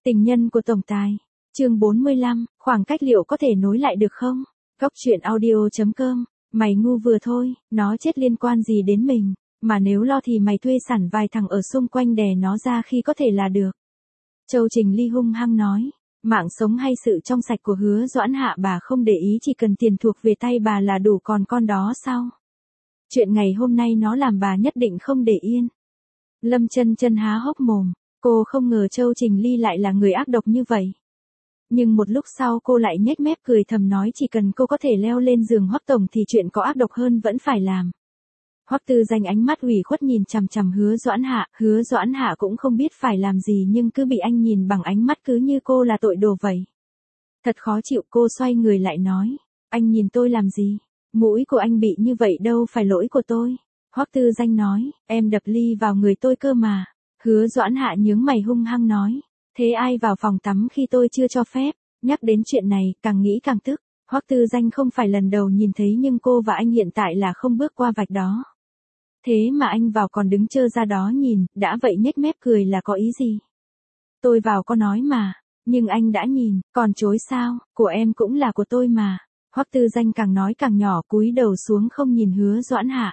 Tình nhân của tổng tài. Chương 45, khoảng cách liệu có thể nối lại được không? Góc truyện audio.com. Mày ngu vừa thôi, nó chết liên quan gì đến mình, mà nếu lo thì mày thuê sẵn vài thằng ở xung quanh đè nó ra khi có thể là được. Châu Trình Ly hung hăng nói, mạng sống hay sự trong sạch của Hứa Doãn Hạ bà không để ý, chỉ cần tiền thuộc về tay bà là đủ, còn con đó sao? Chuyện ngày hôm nay nó làm bà nhất định không để yên. Lâm Chân Chân há hốc mồm, cô không ngờ Châu Trình Ly lại là người ác độc như vậy. Nhưng một lúc sau cô lại nhếch mép cười thầm nói chỉ cần cô có thể leo lên giường Hoắc tổng thì chuyện có ác độc hơn vẫn phải làm. Hoắc Tư Danh ánh mắt ủy khuất nhìn chằm chằm Hứa Doãn Hạ cũng không biết phải làm gì nhưng cứ bị anh nhìn bằng ánh mắt cứ như cô là tội đồ vậy. Thật khó chịu, cô xoay người lại nói, anh nhìn tôi làm gì? Mũi của anh bị như vậy đâu phải lỗi của tôi. Hoắc Tư Danh nói, em đập ly vào người tôi cơ mà. Hứa Doãn Hạ nhướng mày hung hăng nói, thế ai vào phòng tắm khi tôi chưa cho phép? Nhắc đến chuyện này, càng nghĩ càng tức. Hoắc Tư Danh không phải lần đầu nhìn thấy nhưng cô và anh hiện tại là không bước qua vạch đó. Thế mà anh vào còn đứng trơ ra đó nhìn, đã vậy nhếch mép cười là có ý gì? Tôi vào có nói mà, nhưng anh đã nhìn, còn chối sao? Của em cũng là của tôi mà. Hoắc Tư Danh càng nói càng nhỏ, cúi đầu xuống không nhìn Hứa Doãn Hạ.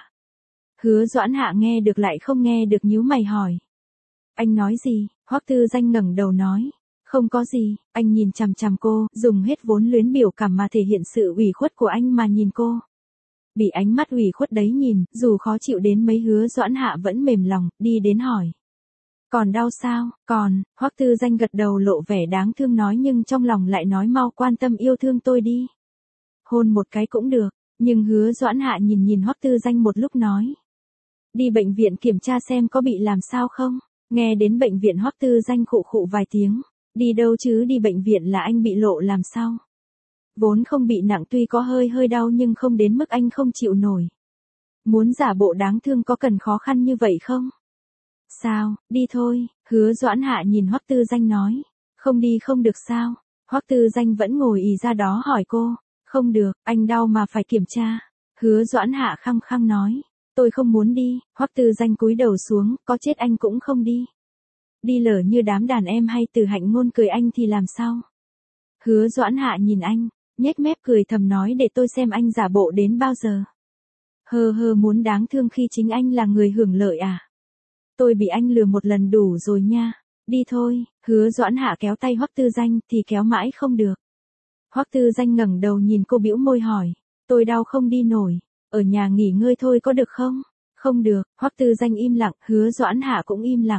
Hứa Doãn Hạ nghe được lại không nghe được, nhíu mày hỏi. Anh nói gì? Hoắc Tư Danh ngẩng đầu nói. Không có gì, anh nhìn chằm chằm cô, dùng hết vốn luyến biểu cảm mà thể hiện sự ủy khuất của anh mà nhìn cô. Bị ánh mắt ủy khuất đấy nhìn, dù khó chịu đến mấy Hứa Doãn Hạ vẫn mềm lòng, đi đến hỏi. Còn đau sao? Còn, Hoắc Tư Danh gật đầu lộ vẻ đáng thương nói nhưng trong lòng lại nói mau quan tâm yêu thương tôi đi. Hôn một cái cũng được, nhưng Hứa Doãn Hạ nhìn Hoắc Tư Danh một lúc nói. Đi bệnh viện kiểm tra xem có bị làm sao không? Nghe đến bệnh viện Hoắc Tư Danh khụ khụ vài tiếng. Đi đâu chứ, đi bệnh viện là anh bị lộ làm sao? Vốn không bị nặng, tuy có hơi đau nhưng không đến mức anh không chịu nổi. Muốn giả bộ đáng thương có cần khó khăn như vậy không? Sao, đi thôi, Hứa Doãn Hạ nhìn Hoắc Tư Danh nói. Không đi không được sao? Hoắc Tư Danh vẫn ngồi ì ra đó hỏi cô. Không được, anh đau mà phải kiểm tra. Hứa Doãn Hạ khăng khăng nói. Tôi không muốn đi. Hoắc Tư Danh cúi đầu xuống, có chết anh cũng không đi. Đi lỡ như đám đàn em hay Từ Hạnh Ngôn cười anh thì làm sao? Hứa Doãn Hạ nhìn anh, nhếch mép cười thầm nói để tôi xem anh giả bộ đến bao giờ. Muốn đáng thương khi chính anh là người hưởng lợi à? Tôi bị anh lừa một lần đủ rồi nha. Đi thôi. Hứa Doãn Hạ kéo tay Hoắc Tư Danh thì kéo mãi không được. Hoắc Tư Danh ngẩng đầu nhìn cô bĩu môi hỏi, tôi đau không đi nổi, ở nhà nghỉ ngơi thôi có được không? Không được. Hoắc Tư Danh im lặng, Hứa Doãn Hạ cũng im lặng.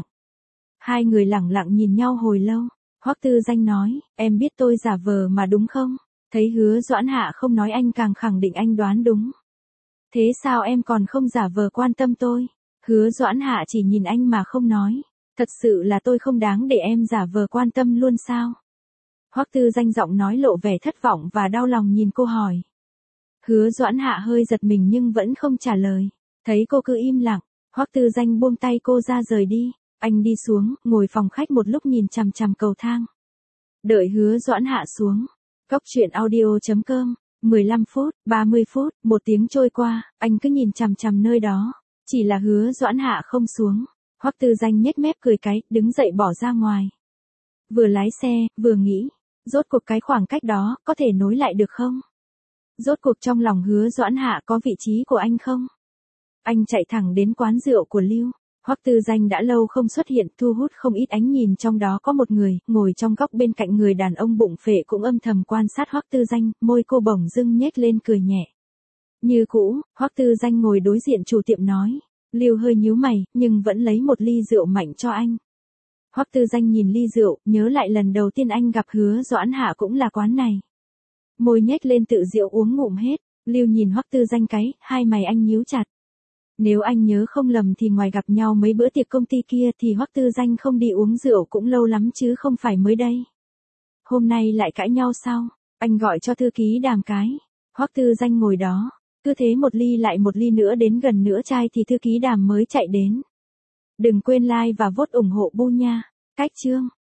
Hai người lẳng lặng nhìn nhau hồi lâu. Hoắc Tư Danh nói, em biết tôi giả vờ mà đúng không? Thấy Hứa Doãn Hạ không nói anh càng khẳng định anh đoán đúng. Thế sao em còn không giả vờ quan tâm tôi? Hứa Doãn Hạ chỉ nhìn anh mà không nói. Thật sự là tôi không đáng để em giả vờ quan tâm luôn sao? Hoắc Tư Danh giọng nói lộ vẻ thất vọng và đau lòng nhìn cô hỏi. Hứa Doãn Hạ hơi giật mình nhưng vẫn không trả lời. Thấy cô cứ im lặng, Hoắc Tư Danh buông tay cô ra rời đi. Anh đi xuống, ngồi phòng khách một lúc nhìn chằm chằm cầu thang. Đợi Hứa Doãn Hạ xuống. Góc truyện audio.com. 15 phút, 30 phút, 1 tiếng trôi qua, anh cứ nhìn chằm chằm nơi đó. Chỉ là Hứa Doãn Hạ không xuống. Hoắc Tư Danh nhếch mép cười cái, đứng dậy bỏ ra ngoài. Vừa lái xe, vừa nghĩ. Rốt cuộc cái khoảng cách đó, có thể nối lại được không? Rốt cuộc trong lòng Hứa Doãn Hạ có vị trí của anh không? Anh chạy thẳng đến quán rượu của Lưu. Hoắc Tư Danh đã lâu không xuất hiện, thu hút không ít ánh nhìn, trong đó có một người, ngồi trong góc bên cạnh người đàn ông bụng phệ cũng âm thầm quan sát Hoắc Tư Danh, môi cô bỗng dưng nhếch lên cười nhẹ. Như cũ, Hoắc Tư Danh ngồi đối diện chủ tiệm nói. Lưu hơi nhíu mày, nhưng vẫn lấy một ly rượu mạnh cho anh. Hoắc Tư Danh nhìn ly rượu, nhớ lại lần đầu tiên anh gặp Hứa Doãn Hạ cũng là quán này. Môi nhếch lên tự rượu uống ngụm hết. Lưu nhìn Hoắc Tư Danh cái, hai mày anh nhíu chặt. Nếu anh nhớ không lầm thì ngoài gặp nhau mấy bữa tiệc công ty kia thì Hoắc Tư Danh không đi uống rượu cũng lâu lắm chứ không phải mới đây. Hôm nay lại cãi nhau sao? Anh gọi cho thư ký Đàm cái. Hoắc Tư Danh ngồi đó, cứ thế một ly lại một ly nữa, đến gần nửa chai thì thư ký Đàm mới chạy đến. Đừng quên like và vote ủng hộ Bu nha. Cách chương.